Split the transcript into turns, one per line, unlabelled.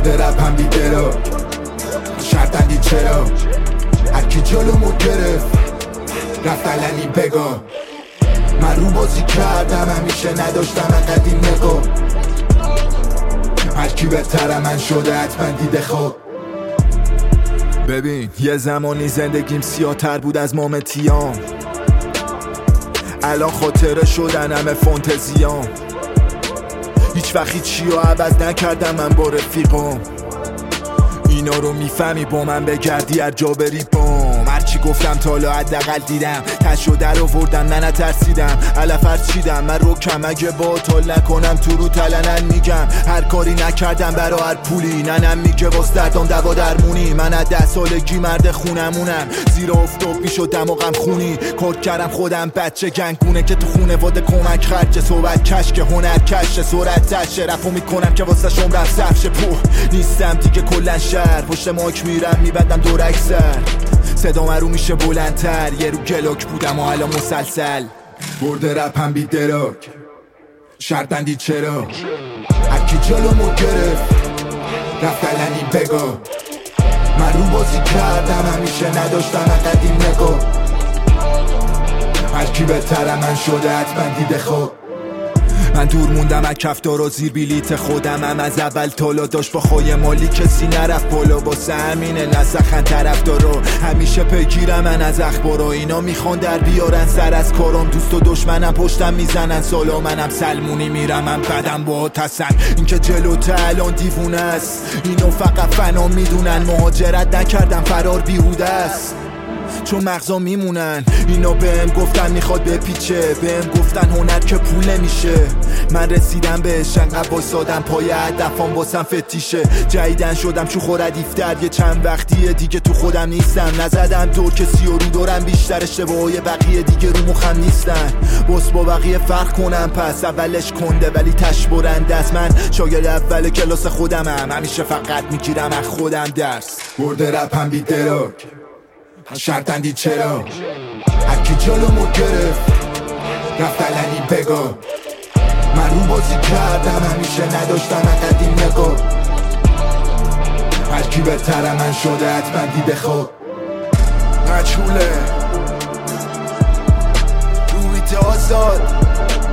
برده رپم بی دراک شرطندی چرا هرکی جلومو گرفت رفت علنی بگا من رو بازی کردم همیشه نداشتم انقدر این نگاه هرکی بهتره من شده حتما دیده خواب
ببین یه زمانی زندگیم سیاه‌تر بود از مامتیام الان خاطره شدن همه فانتزیام هیچ وقتی چی رو عوض نکردم من با رفیقام اینا رو میفهمی با من بگردی هر جا بری بام هرچی گفتم تا حالا حداقل دیدم تشو در آوردم نه نترسیدم علف هرچیدم من رو کم اگه باطل نکنم تو رو تلنن میگم هر کاری نکردم برا هر پولی ننم میگه واس دردام دوا درمونی من از 10 سالگی مرد خونمونم زیرا افتاب میشد دماغم خونی کار کردم خودم بچه گنگونه که تو خونه واده کمک خرچه صحبت کش که هنر کشه سرعت تشه رفو میکنم که واسه شم رفت سفشه پوه نیستم دیگه کلن شهر پشت ماک میرم میبندم دور اکسر صدام رو میشه بلندتر یه رو گلاک بودم و الان مسلسل
برده رپم بی دراک شرطندی چرا هرکی جلومو گرفت رفت علنی بگا من رو بازی کردم همیشه نداشتم انقدر این نگاه هرکی بهتره من شده حتما دیده خواب
من دور موندم از کفتار و زیر بلیت خودم هم از اول تالا داشت با خواهی مالی کسی نرفت بالا واسه همینه نسخن طرف دارو همیشه پیگیرم من از اخبارا اینا میخوان در بیارن سر از کارم دوست و دشمنم پشتم میزنن سالا منم سلمونی میرم من بدم با تسن این که جلوته الان دیوونه است اینو فقط فنا میدونن مهاجرت نکردم فرار بیهوده است چون مغزا میمونن اینا بهم گفتن میخواد بپیچه بهم گفتن هنر که پول نمیشه من رسیدم بهش انقدر وایسادم پای هدفام واسم فتیشه جدیدن شدم چو خوردیفتر یه چند وقتیه دیگه تو خودم نیستم نزدم دور کسی و رو دورم بیشتر اشتباهای بقیه دیگه رو مخم نیستن باس با بقیه فرق کنم پس اولش کنده ولی تش برنده است من شاگرد اول کلاس خودمم همیشه فقط میگیرم از خودم درس
برده رپم بی دراک شرطندی چرا هرکی جلومو گرفت رفت علنی بگا من رو بازی کردم همیشه نداشتم انقدر این نگاه هرکی بهتره من شده حتما دیده خواب
مجهوله رویت آزاد